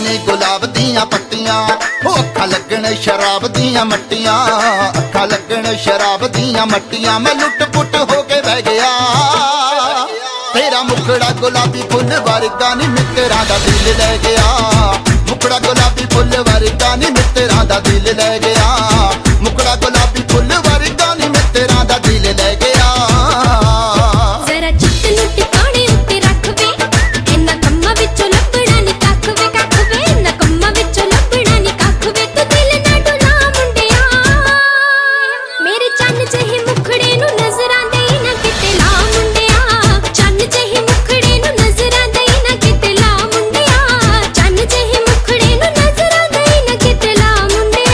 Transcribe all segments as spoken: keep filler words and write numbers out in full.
ਨੇ ਗੁਲਾਬ ਦੀਆਂ ਪੱਤੀਆਂ, ਉਹ ਅੱਖਾਂ ਲੱਗਣ ਸ਼ਰਾਬ ਦੀਆਂ ਮੱਟੀਆਂ, ਅੱਖਾਂ ਲੱਗਣ ਸ਼ਰਾਬ ਦੀਆਂ ਮੱਟੀਆਂ। ਮੈਂ ਲੁੱਟ ਪੁੱਟ ਹੋ ਕੇ ਬਹਿ ਗਿਆ, ਤੇਰਾ ਮੁਖੜਾ ਗੁਲਾਬੀ ਫੁੱਲ ਵਰਗਾ ਨੀ ਮਿੱਤਰਾਂ ਦਾ ਦਿਲ ਲੈ ਗਿਆ। ਮੁਖੜਾ ਗੁਲਾਬੀ ਫੁੱਲ ਵਰਗਾ ਨੀ ਮਿੱਤਰਾਂ ਦਾ ਦਿਲ ਲੈ ਗਿਆ। ਮੁਖੜਾ ਗੁਲਾਬੀ ਫੁੱਲ ਵਰਗਾ ਨੀ ਮਿੱਤਰਾਂ ਦਾ ਦਿਲ ਲੈ ਗਿਆ। ਜ਼ਰਾ ਚਿੱਤ ਨੂੰ ਟਿਕਾਣੇ ਉੱਤੇ ਰੱਖ ਵੇ, ਇਹਨਾਂ ਕੰਮਾਂ ਵਿੱਚੋਂ ਲੱਭਣਾ ਨੀ ਕੱਖ ਵੇ, ਕੱਖ ਵੇ ਇਹਨਾਂ ਕੰਮਾਂ ਵਿੱਚੋਂ ਲੱਭਣਾ ਨੀ ਕੱਖ ਵੇ। ਤੂੰ ਦਿਲ ਨਾ ਡੁਲਾ ਮੁੰਡਿਆ, ਮੇਰੇ ਚੰਨ ਜਿਹੇ ਮੁਖੜੇ ਨੂੰ ਨਜ਼ਰਾਂ ਦੇਈ ਨਾ ਕਿਤੇ ਲਾ ਮੁੰਡਿਆ। ਚੰਨ ਜਿਹੇ ਮੁਖੜੇ ਨੂੰ ਨਜ਼ਰਾਂ ਦੇਈ ਨਾ ਕਿਤੇ ਲਾ ਮੁੰਡਿਆ। ਚੰਨ ਜਿਹੇ ਮੁਖੜੇ ਨੂੰ ਨਜ਼ਰਾਂ ਦੇਈ ਨਾ ਕਿਤੇ ਲਾ ਮੁੰਡਿਆ।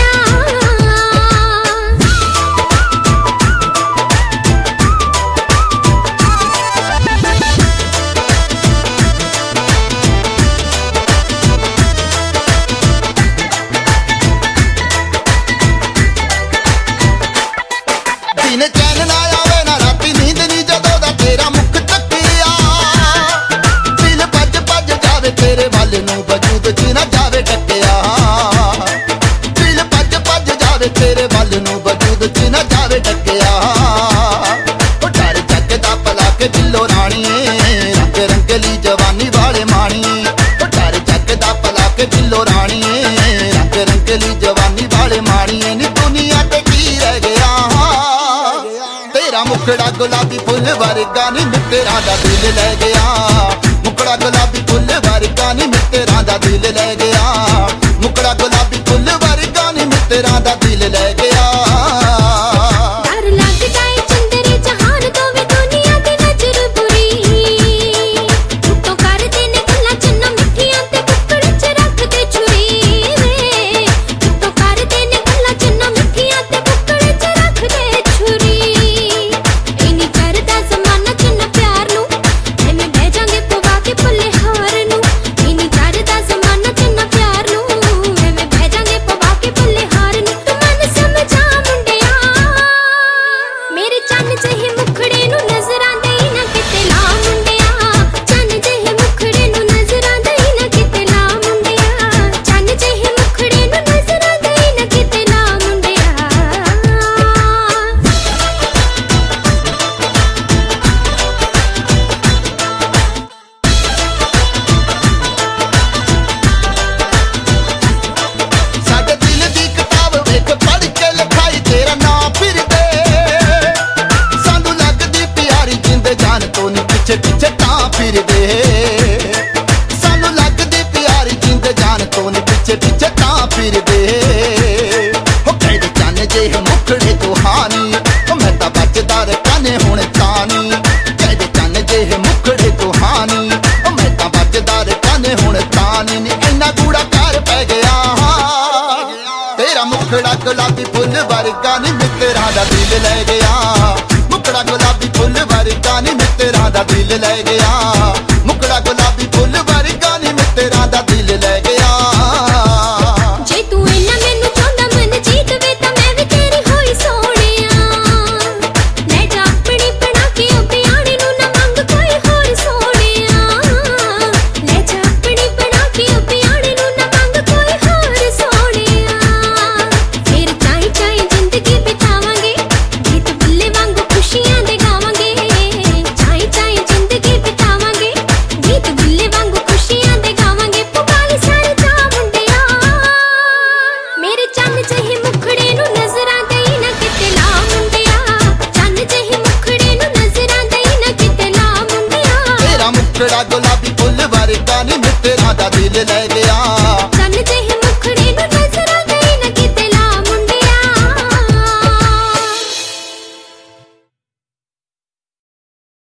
ਦਿਨ ਚੈਨ ਨਾ ਆਵੇ ਨਾ ਰਾਤੀ ਨੀਂਦ ਨੀ ਜਦੋਂ ਦਾ ਤੇਰਾ ਮੁਖ ਤੱਕਿਆ। ਦਿਲ ਭੱਜ ਭੱਜ ਜਾਵੇ ਤੇਰੇ ਵੱਲ ਨੂੰ ਵਜੂਦ ਚ ਨਾ ਜਾਵੇ ਟੱਕਿਆ। ਦਿਲ ਭੱਜ ਭੱਜ ਜਾਵੇ ਤੇਰੇ ਵੱਲ ਨੂੰ ਵਜੂਦ ਚ ਨਾ ਜਾਵੇ ਟੱਕਿਆ। ਉਹ ਡਰ ਚੱਕਦਾ ਪਲਾ ਕੇ ਦਿਲੋਂ ਰਾਣੀਏ, ਰੰਗ ਰੰਗਲੀ ਜਵਾਨੀ ਵਾਲੇ ਮਾਣੀਏ। ਉਹ ਡਰ ਚੱਕਦਾ ਪਲਾ ਕੇ ਦਿਲੋਂ ਰਾਣੀਏ, ਰੰਗ ਰੰਗਲੀ ਜਵਾਨੀ ਵਾਲੇ ਮਾਣੀਏ। ਨੀ ਦੁਨੀਆ ਤੇ ਕੀ ਰਹਿ ਗਿਆ, ਤੇਰਾ ਮੁਖੜਾ ਗੁਲਾਬੀ ਫੁੱਲ ਵਰਗਾ ਨੀ ਮਿੱਤਰਾਂ ਦਾ ਦਿਲ ਲੈ ਗਿਆ। ਮੁਖੜਾ ਗੁਲਾਬੀ ਫੁੱਲ ਵਰਗਾ ਨੀ ਮਿੱਤਰਾਂ ਦਾ ਦਿਲ ਲੈ ਗਿਆ। ਮੁਖੜਾ ਗੁਲਾਬੀ ਫੁੱਲ ਵਰਗਾ ਨੀ ਮਿੱਤਰਾਂ ਦਾ ਦਿਲ ਲੈ ਗਿਆ। ਡਰ ਲੱਗਦਾ ਏ ਚੰਦਰੇ ਜਹਾਨ ਤੋਂ ਵੀ ਦੁਨੀਆ ਦੀ ਨਜ਼ਰ ਬੁਰੀ। ਉੱਤੋਂ ਕਰਦੇ ਨੇ ਗੱਲਾਂ ਚੰਨਾ ਮਿੱਠੀਆਂ ਤੇ ਕੁੱਕੜ ਚ ਰੱਖਦੇ ਛੁਰੀ ਵੇ। ਉੱਤੋਂ ਕਰਦੇ ਨੇ ਗੱਲਾਂ ਚੰਨਾ ਮਿੱਠੀਆਂ ਤੇ ਕੁੱਕੜ ਚ ਰੱਖਦੇ ਛੁਰੀ। ਇੰਨੀ ਕਰਦਾ ਜ਼ਮਾਨਾ ਚੰਨਾ ਪਿਆਰ ਨੂੰ, ਐਵੇਂ ਬਹਿ ਜਾਂਗੇ ਪਵਾ ਕੇ ਭੁੱਲੇ ਹਾਰ ਨੂੰ। ਇੰਨੀ ਕਰਦਾ ਜ਼ਮਾਨਾ ਚੰਨਾ ਪਿਆਰ ਨੂੰ, ਐਵੇਂ ਬਹਿ ਜਾਂਗੇ ਪਵਾ ਕੇ ਭੁੱਲੇ ਹਾਰ ਨੂੰ। ਤੂੰ ਮਨ ਸਮਝਾ ਮੁੰਡਿਆ, ਮੇਰੇ ਚੰਨ ਜਿਹੇ ਮੁਖੜੇ ਨੂੰ ਨਜ਼ਰਾਂ ਦੇਈ ਨਾ ਕਿਤੇ ਲਾ ਮੁੰਡਿਆ। ਚੰਨ ਜਿਹੇ ਮੁਖੜੇ ਨੂੰ ਨਜ਼ਰਾਂ ਦੇਈ ਨਾ ਕਿਤੇ ਲਾ ਮੁੰਡਿਆ। ਚੰਨ ਜਿਹੇ ਮੁਖੜੇ ਨੂੰ ਨਜ਼ਰਾਂ ਦੇਈ ਨਾ ਕਿਤੇ ਲਾ ਮੁੰਡਿਆ। ਸਾਡੇ ਦਿਲ ਦੀ ਕਿਤਾਬ ਵੇਖ ਪੜ੍ਹ ਕੇ ਲਿਖਾਈ ਤੇਰਾ ਨਾਂ ਫਿਰਦੇ। ਸਾਨੂੰ ਲੱਗਦੀ ਪਿਆਰੀ ਜਿੰਦ ਜਾਨ ਤੋਂ ਨੀ ਪਿੱਛੇ ਪਿੱਛੇ ਤਾਂ ਫਿਰਦੇ। ਸਾਨੂੰ ਲੱਗਦੀ ਪਿਆਰੀ ਜਿੰਦ ਜਾਨ ਤੋਂ ਨੀ ਪਿੱਛੇ ਪਿੱਛੇ ਤਾਂ ਫਿਰਦੇ। ਹੋ ਕਹਿੰਦੇ ਚੰਨ ਜਿਹੇ ਮੁਖੜੇ ਤੋਂ ਹਾਨੀ, ਉਹ ਮੈਂ ਤਾਂ ਬਚਦਾ ਰਕਾਨੇ ਹੁਣ ਤਾਂ ਨੀ। ਕਹਿੰਦੇ ਚੰਨ ਜਿਹੇ ਮੁਖੜੇ ਤੋਂ ਹਾਨੀ, ਉਹ ਮੈਂ ਤਾਂ ਬਚਦਾ ਰਕਾਨੇ ਹੁਣ ਤਾਂ ਨੀ। ਨੀ ਇੰਨਾ ਗੂੜਾ ਕਰ ਪੈ ਗਿਆ, ਤੇਰਾ ਮੁਖੜਾ ਗੁਲਾਬੀ ਫੁੱਲ ਵਰਗਾ ਨੀ ਮਿੱਤਰਾਂ ਦਾ ਦਿਲ ਲੈ ਗਿਆ। ਮੁਖੜਾ ਗੁਲਾਬੀ ਫੁੱਲ ਵਰਗਾ ਨੀ ਮਿੱਤਰਾਂ ਦਾ ਦਿਲ ਲੈ ਗਿਆ। ਮੁਖੜਾ ਗੁਲਾਬੀ ਫੁੱਲ ਵਰਗਾ ਨੀ ਮਿੱਤਰਾਂ ਦਾ ਦਿਲ ਲੈ ਗਿਆ। ਜੇ ਤੂੰ ਇੰਨਾ ਮੈਨੂੰ ਚਾਹੁੰਦਾ ਮਨ ਜੀਤ ਵੇ ਤਾਂ ਮੈਂ ਵੀ ਤੇਰੀ ਹੋਈ ਸੋਹਣਿਆ। ਲੈ ਜਾ ਆਪਣੀ ਬਣਾ ਕੇ ਉਹ ਪਿਆਣੇ ਨੂੰ ਨਾ ਮੰਗ ਕੋਈ ਹੋਰ ਸੋਹਣਿਆ। ਲੈ ਜਾ ਆਪਣੀ ਬਣਾ ਕੇ ਉਹ ਪਿਆਣੇ ਨੂੰ ਨਾ ਮੰਗ ਕੋਈ ਹੋਰ ਸੋਹਣਿਆ। ਫਿਰ ਚਾਈ ਚਾਈ ਜ਼ਿੰਦਗੀ ਬਿਤਾਵਾਂਗੇ, ਗੀਤ ਬੁੱਲੇ ਵਾਂਗੂ ਖੁਸ਼ੀਆਂ ਦੇ ਗਾਵਾਂਗੇ। ਚਾਈ ਚਾਈ ਜ਼ਿੰਦਗੀ ਬਿਤਾਵਾਂਗੇ, ਗੀਤ ਬੁੱਲੇ ਵਾਂਗੂ ਖੁਸ਼ੀਆਂ ਦੇ ਗਾਵਾਂਗੇ। ਪੁਕਾਲੀ ਸਾਰੇ ਜਾ ਮੁੰਡਿਆ, ਮੇਰੇ ਚੰਨ ਜਿਹੇ ਮੁਖੜੇ ਨੂੰ ਨਜ਼ਰਾਂ ਦੇਈ ਨਾ ਕਿਤੇ ਲਾ ਮੁੰਡਿਆ। ਚੰਨ ਜਿਹੇ ਮੁਖੜੇ ਨੂੰ ਨਜ਼ਰਾਂ ਦੇਈ ਨਾ ਕਿਤੇ ਲਾ ਮੁੰਡਿਆ। ਤੇਰਾ ਮੁਖੜਾ ਗੁਲਾਬੀ ਫੁੱਲ ਵਰਗਾ ਨੀ ਮਿੱਤਰਾਂ ਦਾ ਦਿਲ ਲੈ